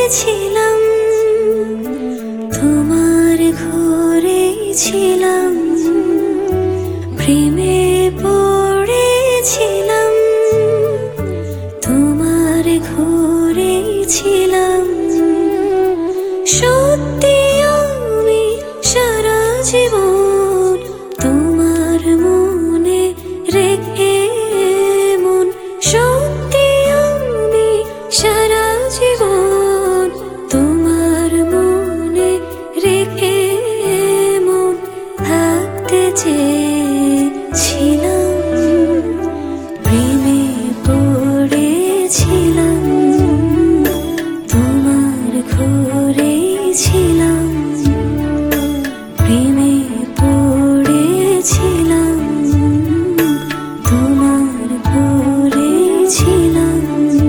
ছিলাম, তোমার ঘরে ছিলাম, প্রেমে পড়েছিলাম, তোমার ঘরে ছিলাম। সত্যি আমি সারা জীবন তোমার মনে রেখে মন, সত্যি আমি সারা জীবন তোমার মনে রেখে মন থাকতে চেয়েছিলাম, প্রেমে পড়েছিলাম, তোমার ঘরে ছিলাম, প্রেমে পড়েছিলাম, তোমার ঘরে ছিলাম।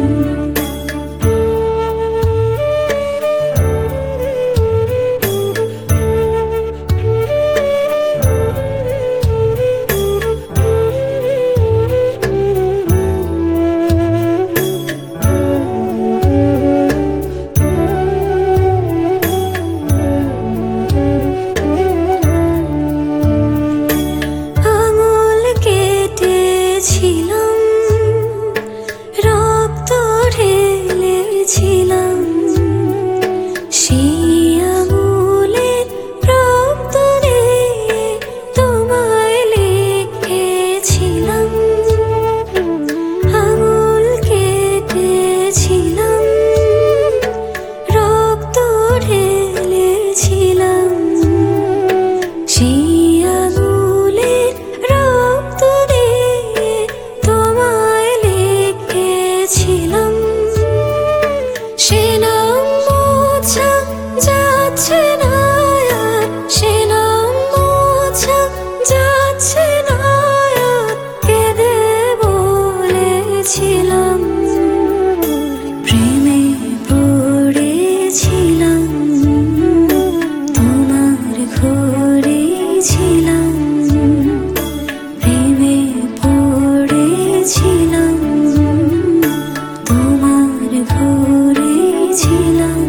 ছিলাম, রক্ত ঢেলেছিলাম, সেই আঙুলের রক্ত দিয়ে তোমায় লিখেছিলাম, আঙুল কেটেছিলাম, রক্ত ঢেলেছিলাম, সেই আঙুলের রক্ত দিয়ে তোমায় লিখেছিলাম। সে নাম মোছা যাচ্ছে না আর, সে নাম মোছা যাচ্ছে না আর, কেঁদে বলেছিলাম, প্রেমে পড়েছিলাম, তোমার ঘরে ছিলাম, প্রেমে পড়েছিলাম, তোমার ঘরে ছিলাম।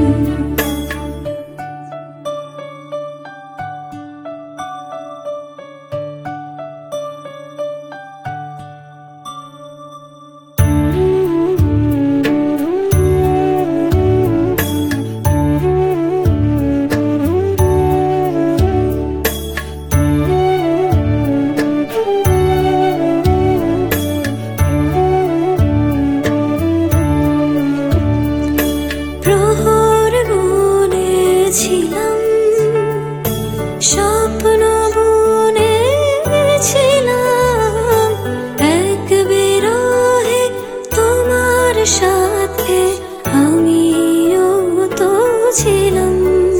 প্রহর গুনেছিলাম, স্বপ্ন বুনেছিলাম, এক বিরহে তোমার সাথে আমিও তো ছিলাম।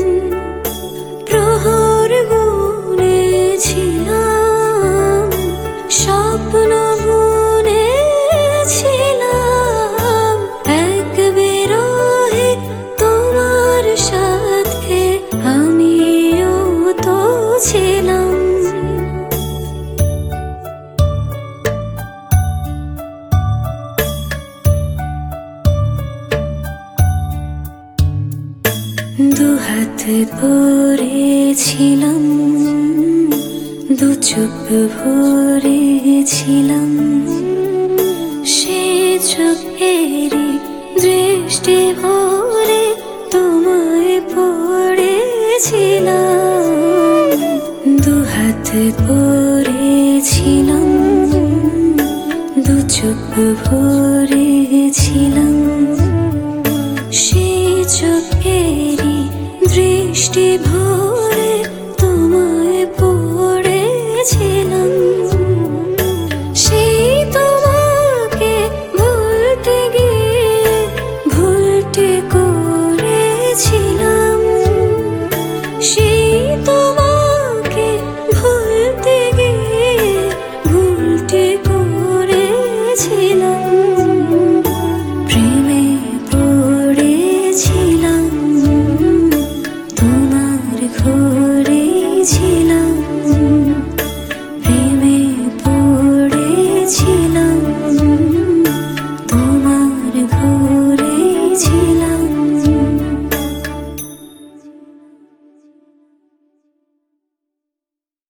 প্রহর গুনেছিলাম, স্বপ্ন বুনেছিলাম, এক বিরহে তোমার সাথে আমিও তো ছিলাম। দুহাত ভরেছিলাম, দু চোখ ভরেছিলাম, সে চোখেরই দৃষ্টি ভরে তোমায় পড়েছিলাম। দুহাত ভরেছিলাম, দু চোখ ভরেছিলাম, সে চোখেরই দৃষ্টি ভরে তোমায় পড়েছিলাম।